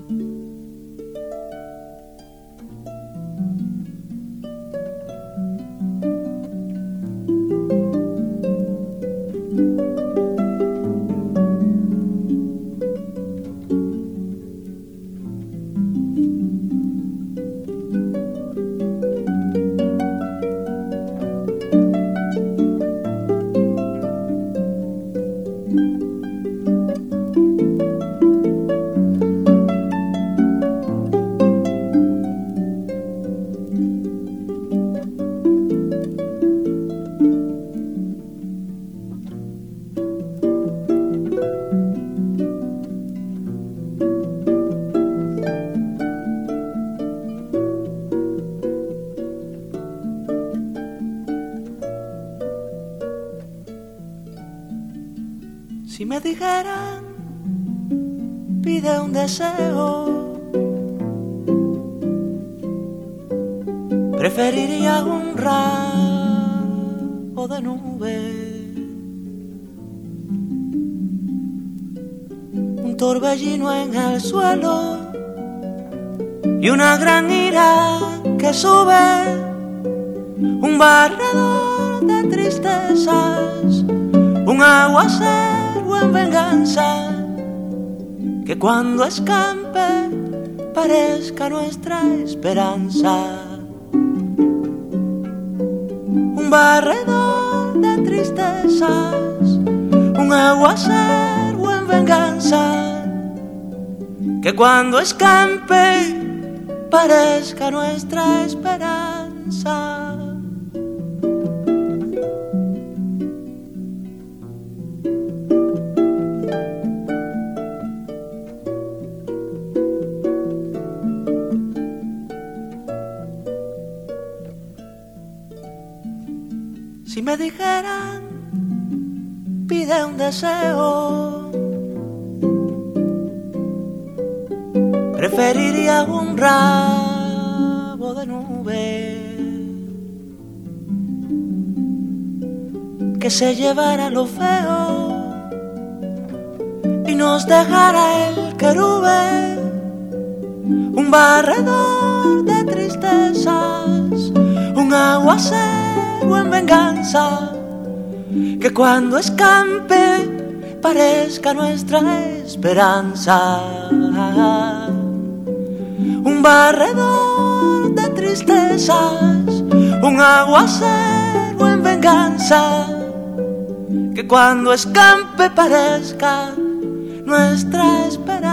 Si me dijeran, pide un deseo, preferiría un ramo de nube, un torbellino en el suelo y una gran ira que sube, un barredor de tristezas, un aguacero en venganza, que cuando escampe parezca nuestra esperanza. Un barredor de tristezas, un aguacero en venganza, que cuando escampe parezca nuestra esperanza. Si me dijeran, pide un deseo, preferiría un ramo de nube que se llevara lo feo y nos dejara el querube, un barredor de tristezas, un aguacero en venganza, que cuando escampe parezca nuestra esperanza. Un barredor de tristezas, un aguacero en venganza, que cuando escampe parezca nuestra esperanza.